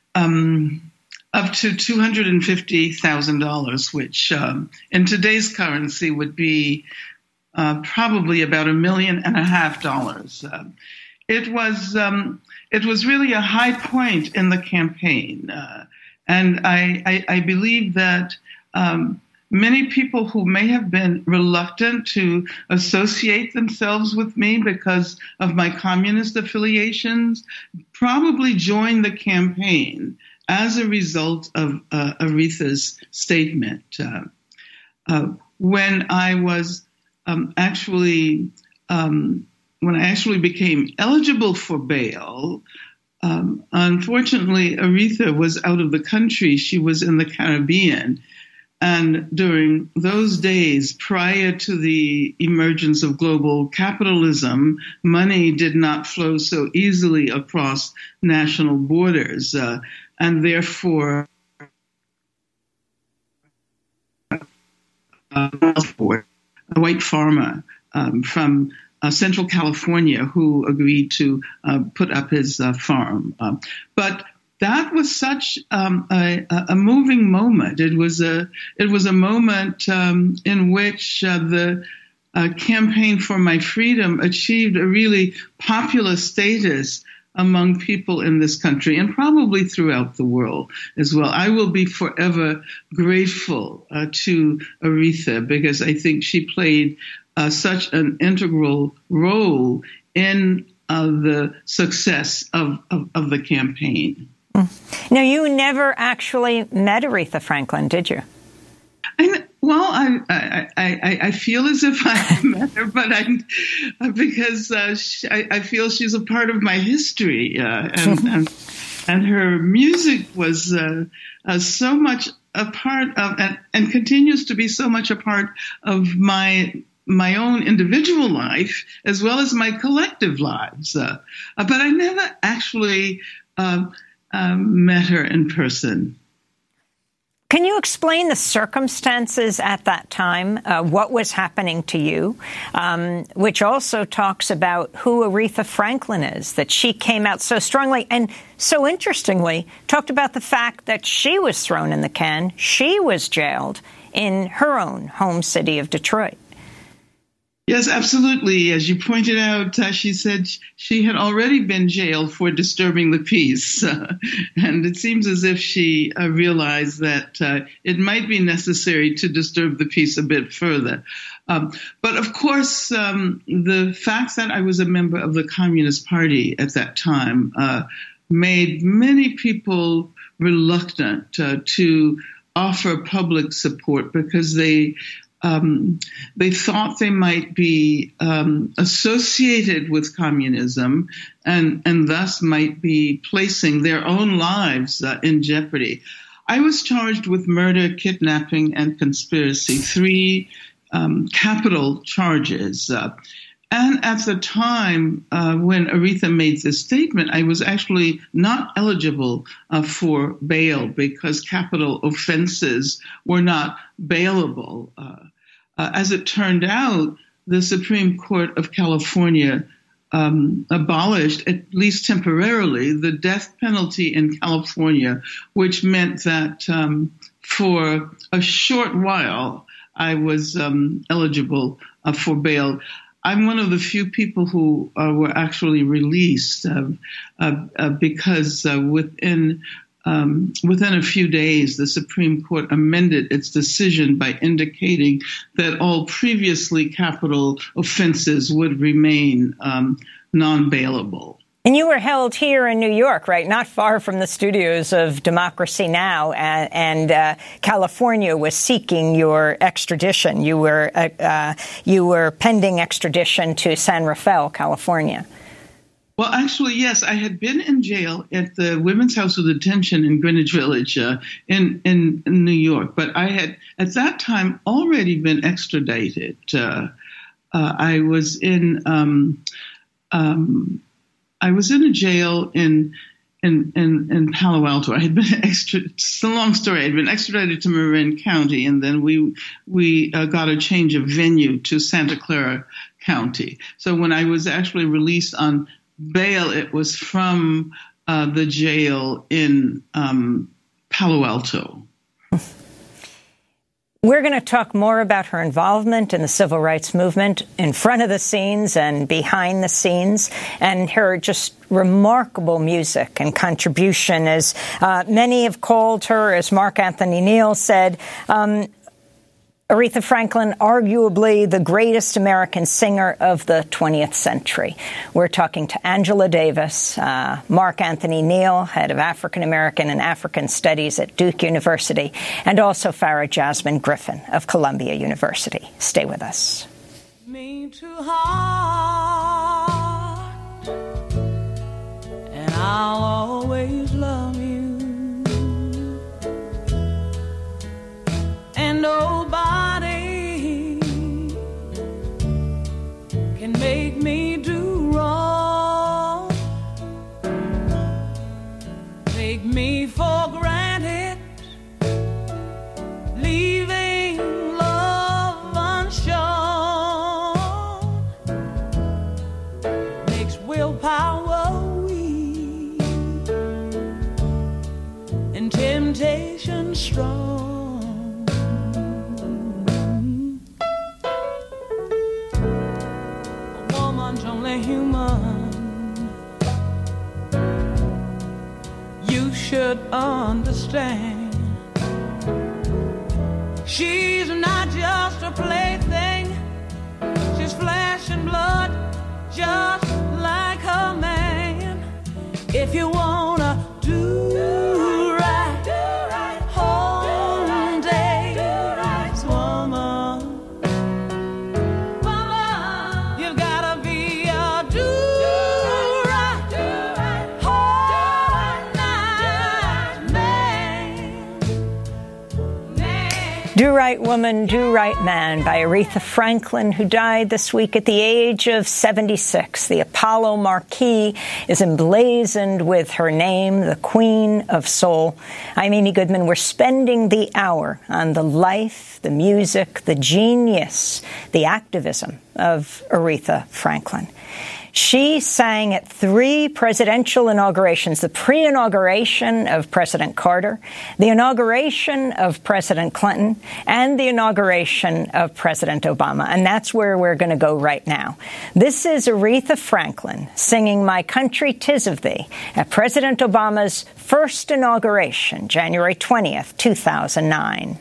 S14: um, up to two hundred fifty thousand dollars, which um, in today's currency would be Uh, probably about a million and a half dollars. Uh, it was um, it was really a high point in the campaign, uh, and I, I, I believe that um, many people who may have been reluctant to associate themselves with me because of my communist affiliations probably joined the campaign as a result of uh, Aretha's statement. Uh, uh, when I was Um, actually, um, when I actually became eligible for bail, um, unfortunately, Aretha was out of the country. She was in the Caribbean. And during those days, prior to the emergence of global capitalism, money did not flow so easily across national borders. Uh, and therefore, uh, a white farmer um, from uh, Central California who agreed to uh, put up his uh, farm. Uh, but that was such um, a, a moving moment. It was a it was a moment um, in which uh, the uh, campaign for my freedom achieved a really popular status among people in this country and probably throughout the world as well. I will be forever grateful uh, to Aretha because I think she played uh, such an integral role in uh, the success of, of, of the campaign.
S1: Mm. Now, you never actually met Aretha Franklin, did you?
S14: I, well, I, I I I feel as if I met her, but I because uh, she, I, I feel she's a part of my history, uh, and, and and her music was uh, uh, so much a part of, and, and continues to be so much a part of my my own individual life as well as my collective lives. Uh, uh, but I never actually uh, uh, met her in person.
S1: Can you explain the circumstances at that time, uh, what was happening to you, um, which also talks about who Aretha Franklin is, that she came out so strongly and so interestingly talked about the fact that she was thrown in the can, she was jailed in her own home city of Detroit.
S14: Yes, absolutely. As you pointed out, uh, she said she had already been jailed for disturbing the peace. Uh, and it seems as if she uh, realized that uh, it might be necessary to disturb the peace a bit further. Um, but of course, um, the fact that I was a member of the Communist Party at that time uh, made many people reluctant uh, to offer public support because they Um, they thought they might be um, associated with communism and, and thus might be placing their own lives uh, in jeopardy. I was charged with murder, kidnapping, and conspiracy, three um, capital charges. Uh, and at the time uh, when Aretha made this statement, I was actually not eligible uh, for bail because capital offenses were not bailable. Uh, uh, as it turned out, the Supreme Court of California um, abolished, at least temporarily, the death penalty in California, which meant that um, for a short while I was um, eligible uh, for bail. I'm one of the few people who uh, were actually released uh, uh, uh, because uh, within um, within a few days, the Supreme Court amended its decision by indicating that all previously capital offenses would remain um, non-bailable.
S1: And you were held here in New York, right? Not far from the studios of Democracy Now! And, and uh, California was seeking your extradition. You were uh, uh, you were pending extradition to San Rafael, California.
S14: Well, actually, yes, I had been in jail at the Women's House of Detention in Greenwich Village uh, in, in in New York, but I had at that time already been extradited. Uh, uh, I was in. Um, um, I was in a jail in in in, in Palo Alto. I had been extra. It's a long story. I had been extradited to Marin County, and then we we uh, got a change of venue to Santa Clara County. So when I was actually released on bail, it was from uh, the jail in um, Palo Alto.
S1: We're going to talk more about her involvement in the civil rights movement in front of the scenes and behind the scenes, and her just remarkable music and contribution. As uh, many have called her, as Mark Anthony Neal said, um, Aretha Franklin, arguably the greatest American singer of the twentieth century. We're talking to Angela Davis, uh, Mark Anthony Neal, head of African American and African Studies at Duke University, and also Farah Jasmine Griffin of Columbia University. Stay with us.
S9: Me too hard, and I'll always love you. And nobody can make me do wrong, take me for granted, leaving love unshown, makes willpower weak and temptation strong. Human, should understand. She's not just a plaything. She's flesh and blood, just like her man. If you wanna do right, home days, woman, you've gotta be a do-right, whole night man.
S1: Do Right Woman, Do Right Man by Aretha Franklin, who died this week at the age of seventy-six. The Apollo marquee is emblazoned with her name, the Queen of Soul. I'm Amy Goodman. We're spending the hour on the life, the music, the genius, the activism of Aretha Franklin. She sang at three presidential inaugurations, the pre-inauguration of President Carter, the inauguration of President Clinton, and the inauguration of President Obama. And that's where we're going to go right now. This is Aretha Franklin singing My Country 'Tis of Thee at President Obama's first inauguration, January twentieth, two thousand nine.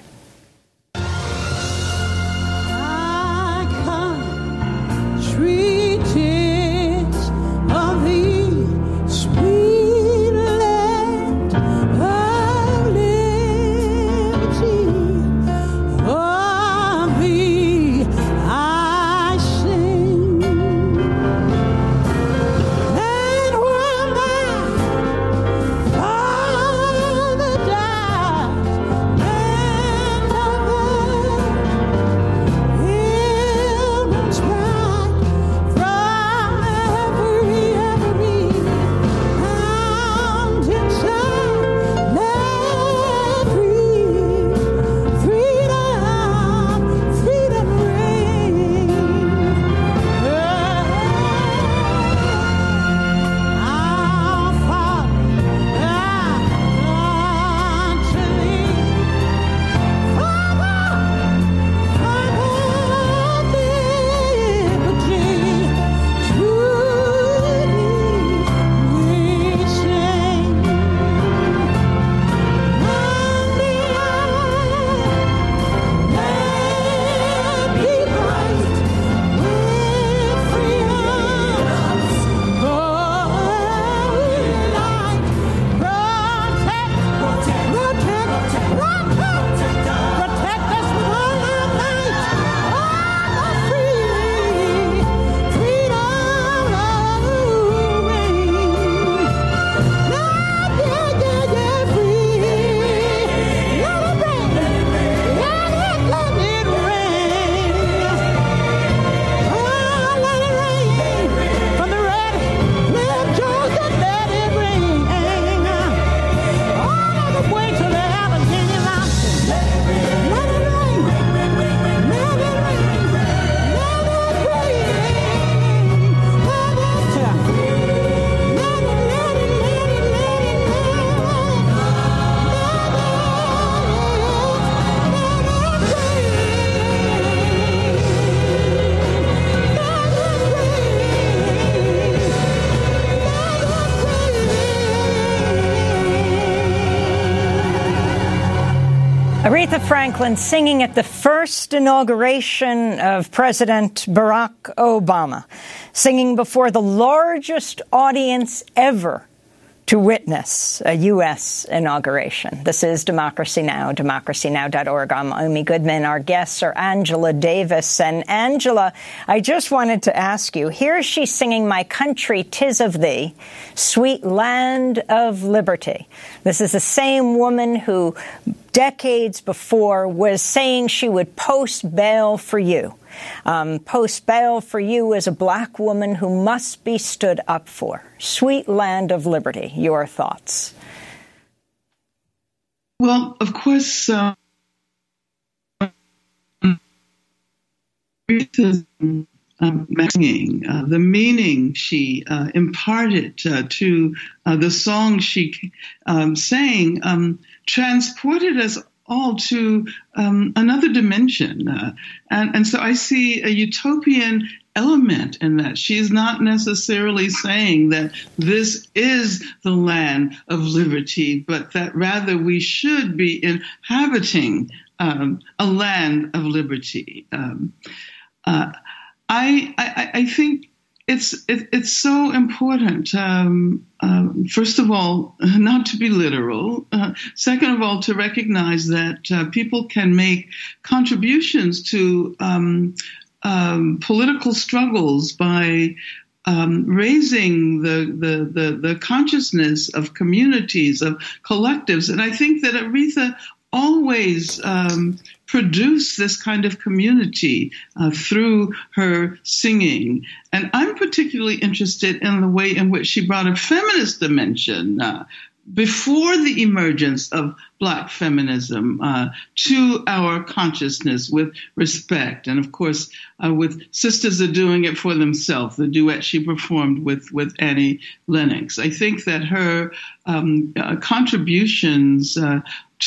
S1: Aretha Franklin singing at the first inauguration of President Barack Obama, singing before the largest audience ever to witness a U S inauguration. This is Democracy Now!, democracy now dot org. I'm Amy Goodman. Our guests are Angela Davis. And Angela, I just wanted to ask you, here she's singing My Country 'Tis of Thee, Sweet Land of Liberty. This is the same woman who decades before was saying she would post bail for you. Um, post bail for you as a black woman who must be stood up for. Sweet Land of Liberty, your thoughts?
S14: Well, of course, uh, um, singing, uh, the meaning she uh, imparted uh, to uh, the song she um, sang um, transported us all to um, another dimension. Uh, and, and so I see a utopian element in that. She's not necessarily saying that this is the land of liberty, but that rather we should be inhabiting um, a land of liberty. Um, uh, I, I, I think it's it, it's so important. Um, uh, first of all, not to be literal. Uh, second of all, to recognize that uh, people can make contributions to um, um, political struggles by um, raising the, the the the consciousness of communities, of collectives, and I think that Aretha always um, produced this kind of community uh, through her singing. And I'm particularly interested in the way in which she brought a feminist dimension uh, before the emergence of Black feminism uh, to our consciousness with respect. And of course, uh, with Sisters Are Doing It for Themselves, the duet she performed with, with Annie Lennox. I think that her um, uh, contributions uh,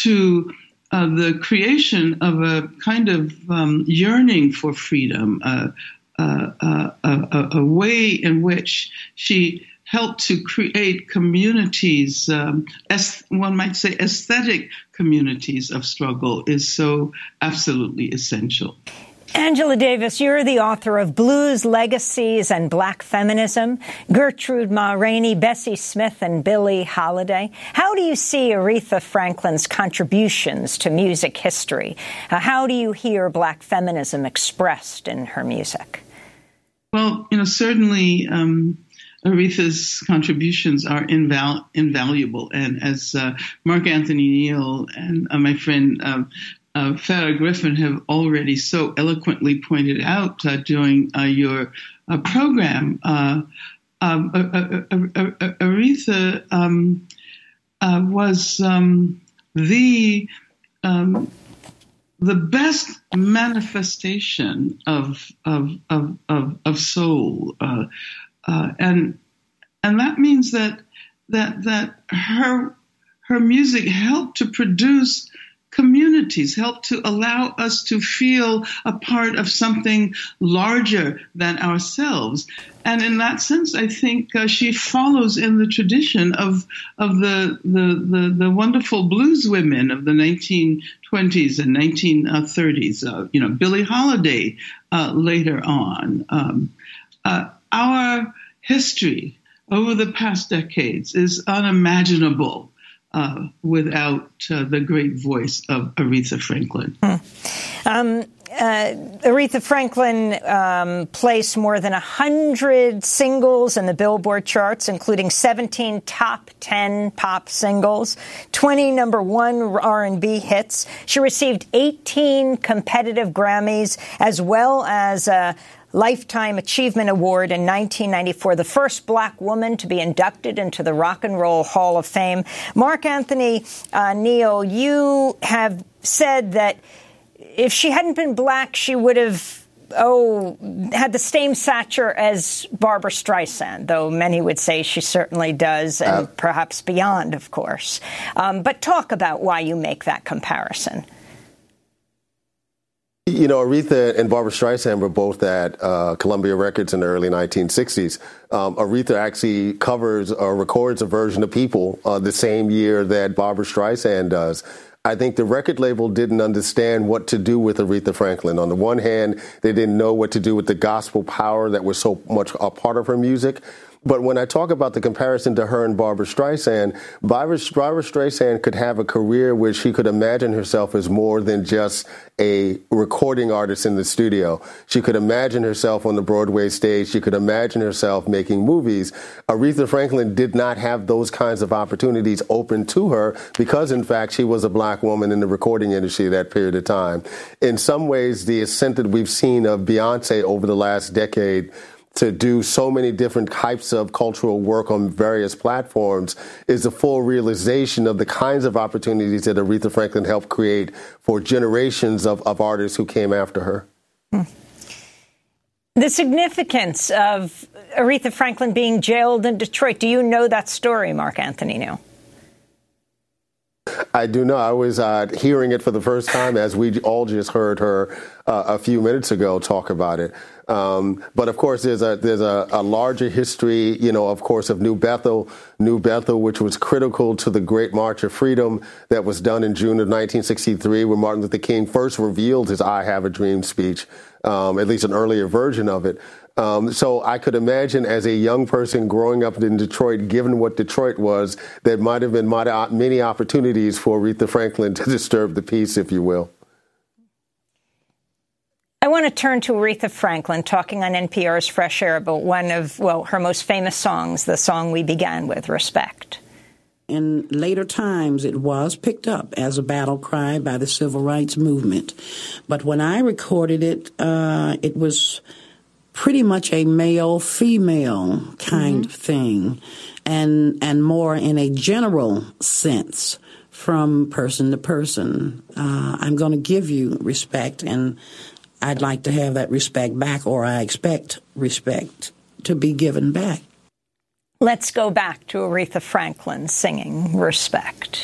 S14: to uh, the creation of a kind of um, yearning for freedom, uh, uh, uh, uh, a way in which she helped to create communities, um, as one might say, aesthetic communities of struggle, is so absolutely essential.
S1: Angela Davis, you're the author of Blues, Legacies, and Black Feminism, Gertrude Ma Rainey, Bessie Smith, and Billie Holiday. How do you see Aretha Franklin's contributions to music history? Uh, how do you hear Black feminism expressed in her music?
S14: Well, you know, certainly um, Aretha's contributions are inval- invaluable. And as uh, Mark Anthony Neal and uh, my friend um, Uh, Farrah Griffin have already so eloquently pointed out uh, during uh, your uh, program, uh, um, uh, uh, uh, uh, Aretha um, uh, was um, the um, the best manifestation of of of of, of soul, uh, uh, and and that means that that that her her music helped to produce communities, help to allow us to feel a part of something larger than ourselves. And in that sense, I think uh, she follows in the tradition of of the, the the the wonderful blues women of the nineteen twenties and nineteen thirties. Uh, you know, Billie Holiday uh, later on. Um, uh, our history over the past decades is unimaginable Uh, without uh, the great voice of Aretha Franklin.
S1: Hmm. Um, uh, Aretha Franklin um, placed more than one hundred singles in the Billboard charts, including seventeen top ten pop singles, twenty number one R and B hits. She received eighteen competitive Grammys, as well as a Lifetime Achievement Award in nineteen ninety-four, the first Black woman to be inducted into the Rock and Roll Hall of Fame. Mark Anthony uh, Neal, you have said that if she hadn't been Black, she would have, oh, had the same stature as Barbra Streisand, though many would say she certainly does, and uh, perhaps beyond, of course. Um, but talk about why you make that comparison.
S10: You know, Aretha and Barbra Streisand were both at uh, Columbia Records in the early nineteen sixties. Um, Aretha actually covers or records a version of People uh, the same year that Barbra Streisand does. I think the record label didn't understand what to do with Aretha Franklin. On the one hand, they didn't know what to do with the gospel power that was so much a part of her music. But when I talk about the comparison to her and Barbra Streisand, Barbra, Barbra Streisand could have a career where she could imagine herself as more than just a recording artist in the studio. She could imagine herself on the Broadway stage. She could imagine herself making movies. Aretha Franklin did not have those kinds of opportunities open to her because, in fact, she was a Black woman in the recording industry at that period of time. In some ways, the ascent that we've seen of Beyonce over the last decade to do so many different types of cultural work on various platforms is a full realization of the kinds of opportunities that Aretha Franklin helped create for generations of, of artists who came after her.
S1: Hmm. The significance of Aretha Franklin being jailed in Detroit. Do you know that story, Mark Anthony Neal?
S10: I do know. I was uh, hearing it for the first time as we all just heard her uh, a few minutes ago talk about it. Um, but of course, there's a there's a, a larger history, you know, of course, of New Bethel, New Bethel, which was critical to the Great March of Freedom that was done in June of nineteen sixty-three, when Martin Luther King first revealed his "I Have a Dream" speech, um, at least an earlier version of it. Um, so I could imagine, as a young person growing up in Detroit, given what Detroit was, there might have been many opportunities for Aretha Franklin to disturb the peace, if you will.
S1: I want to turn to Aretha Franklin, talking on N P R's Fresh Air about one of, well, her most famous songs, the song we began with, Respect.
S15: In later times, it was picked up as a battle cry by the civil rights movement. But when I recorded it, uh, it was pretty much a male-female kind mm-hmm. of thing, and and more in a general sense from person to person. Uh, I'm going to give you respect, and I'd like to have that respect back, or I expect respect to be given back.
S1: Let's go back to Aretha Franklin singing Respect.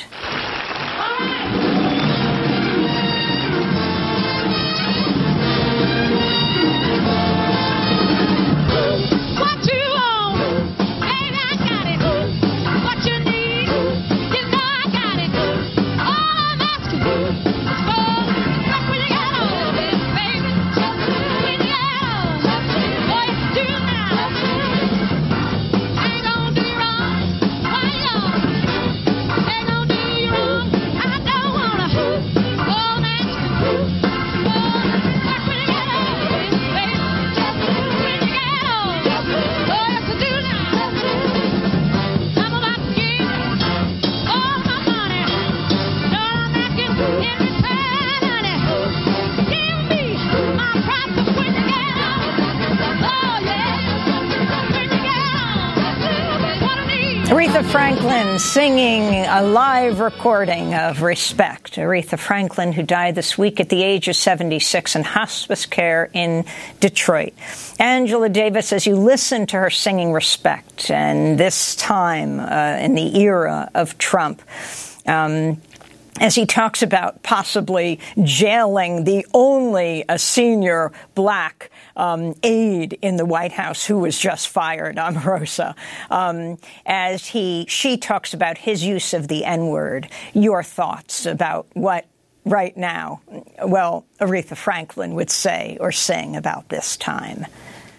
S1: Aretha Franklin singing a live recording of Respect. Aretha Franklin, who died this week at the age of seventy-six in hospice care in Detroit. Angela Davis, as you listen to her singing Respect, and this time uh, in the era of Trump, um, as he talks about possibly jailing the only a senior black um, aide in the White House who was just fired, Omarosa, um, as he she talks about his use of the N-word. Your thoughts about what right now, well, Aretha Franklin would say or sing about this time?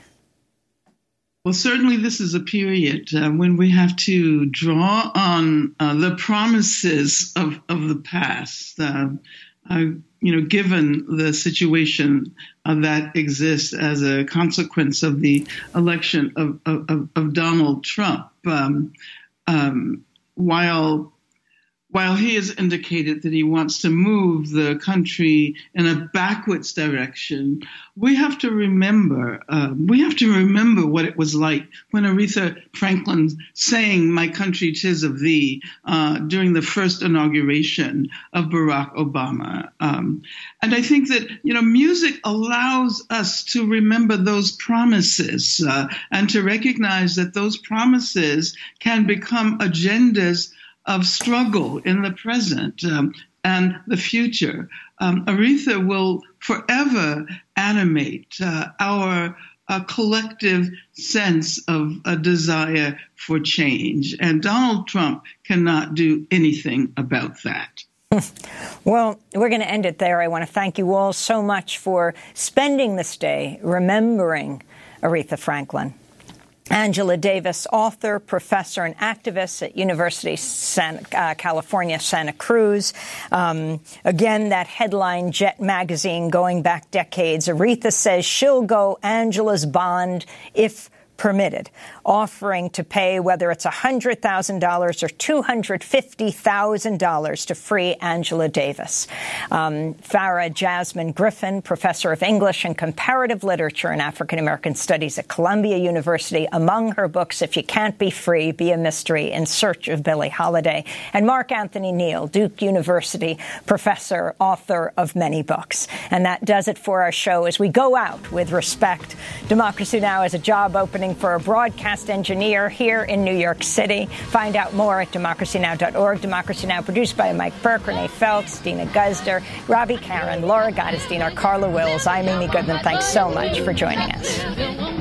S14: Well, certainly this is a period uh, when we have to draw on uh, the promises of, of the past, uh, uh, you know, given the situation uh, that exists as a consequence of the election of, of, of Donald Trump. Um, um, while While he has indicated that he wants to move the country in a backwards direction, we have to remember, uh, we have to remember what it was like when Aretha Franklin sang "My Country 'Tis of Thee" uh, during the first inauguration of Barack Obama. Um, and I think that, you know, music allows us to remember those promises uh, and to recognize that those promises can become agendas of struggle in the present um, and the future. Um, Aretha will forever animate uh, our uh, collective sense of a desire for change. And Donald Trump cannot do anything about that.
S1: Well, we're going to end it there. I want to thank you all so much for spending this day remembering Aretha Franklin. Angela Davis, author, professor, and activist at University of Santa, uh, California, Santa Cruz. Um, again, that headline, Jet Magazine, going back decades. Aretha says she'll go Angela's bond if permitted, offering to pay whether it's one hundred thousand dollars or two hundred fifty thousand dollars to free Angela Davis. Um, Farah Jasmine Griffin, professor of English and Comparative Literature and African American Studies at Columbia University. Among her books, If You Can't Be Free, Be a Mystery, In Search of Billie Holiday. And Mark Anthony Neal, Duke University professor, author of many books. And that does it for our show as we go out with respect. Democracy Now! Is a job opening running for a broadcast engineer here in New York City. Find out more at democracy now dot org. Democracy Now! Produced by Mike Burke, Renee Feltz, Dina Guzder, Robbie Karen, Laura Gottesdiener, Carla Wills. I'm Amy Goodman. Thanks so much for joining us.